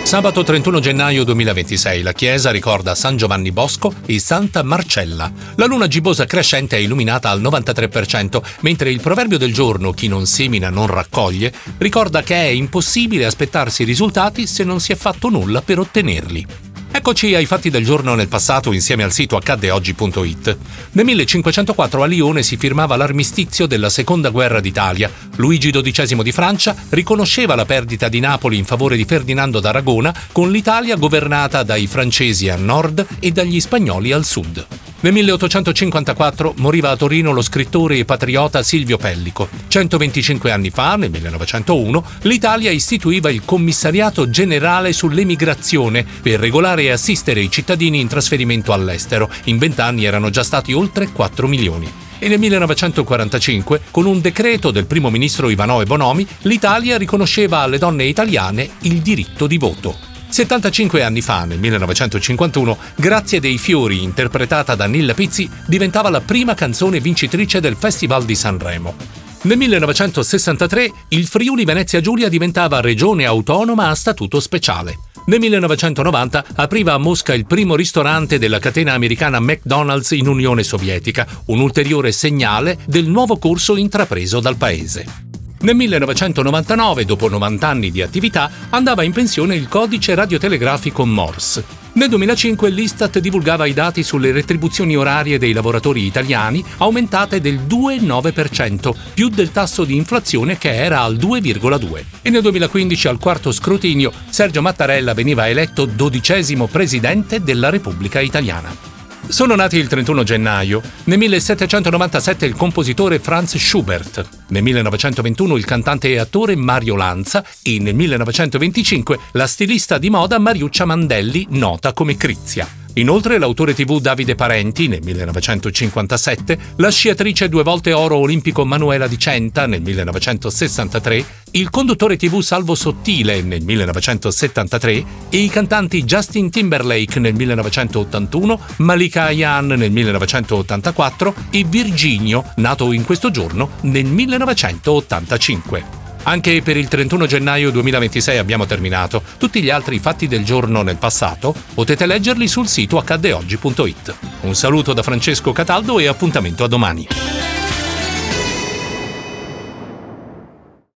Sabato 31 gennaio 2026 la chiesa ricorda San Giovanni Bosco e Santa Marcella. La luna gibbosa crescente è illuminata al 93%, mentre il proverbio del giorno, chi non semina non raccoglie, ricorda che è impossibile aspettarsi risultati se non si è fatto nulla per ottenerli. Eccoci ai fatti del giorno nel passato insieme al sito accaddeoggi.it. Nel 1504 a Lione si firmava l'armistizio della Seconda Guerra d'Italia. Luigi XII di Francia riconosceva la perdita di Napoli in favore di Ferdinando d'Aragona, con l'Italia governata dai francesi a nord e dagli spagnoli al sud. Nel 1854 moriva a Torino lo scrittore e patriota Silvio Pellico. 125 anni fa, nel 1901, l'Italia istituiva il Commissariato Generale sull'Emigrazione per regolare e assistere i cittadini in trasferimento all'estero. In 20 anni erano già stati oltre 4 milioni. E nel 1945, con un decreto del primo ministro Ivanoe Bonomi, l'Italia riconosceva alle donne italiane il diritto di voto. 75 anni fa, nel 1951, Grazie dei fiori, interpretata da Nilla Pizzi, diventava la prima canzone vincitrice del Festival di Sanremo. Nel 1963 il Friuli Venezia Giulia diventava regione autonoma a statuto speciale. Nel 1990 apriva a Mosca il primo ristorante della catena americana McDonald's in Unione Sovietica, un ulteriore segnale del nuovo corso intrapreso dal paese. Nel 1999, dopo 90 anni di attività, andava in pensione il codice radiotelegrafico Morse. Nel 2005 l'Istat divulgava i dati sulle retribuzioni orarie dei lavoratori italiani, aumentate del 2,9%, più del tasso di inflazione che era al 2,2%. E nel 2015, al quarto scrutinio, Sergio Mattarella veniva eletto 12° presidente della Repubblica Italiana. Sono nati il 31 gennaio, nel 1797 il compositore Franz Schubert, nel 1921 il cantante e attore Mario Lanza e nel 1925 la stilista di moda Mariuccia Mandelli, nota come Crizia. Inoltre l'autore TV Davide Parenti nel 1957, la sciatrice 2 volte oro olimpico Manuela Di Centa nel 1963, il conduttore TV Salvo Sottile nel 1973 e i cantanti Justin Timberlake nel 1981, Malika Ayan nel 1984 e Virginio, nato in questo giorno, nel 1985. Anche per il 31 gennaio 2026 abbiamo terminato. Tutti gli altri fatti del giorno nel passato potete leggerli sul sito accaddeoggi.it. Un saluto da Francesco Cataldo e appuntamento a domani.